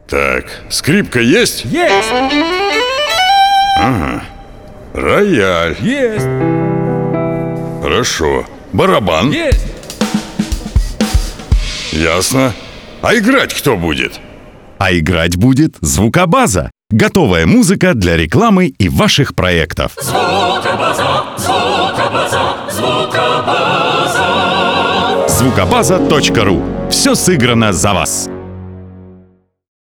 Так, скрипка есть? Есть! Ага. Рояль. Есть! Хорошо. Барабан. Есть! Ясно. А играть кто будет? А играть будет «Звукобаза». Готовая музыка для рекламы и ваших проектов. Звукобаза, звукобаза, звукобаза. Звукобаза.ру. Все сыграно за вас.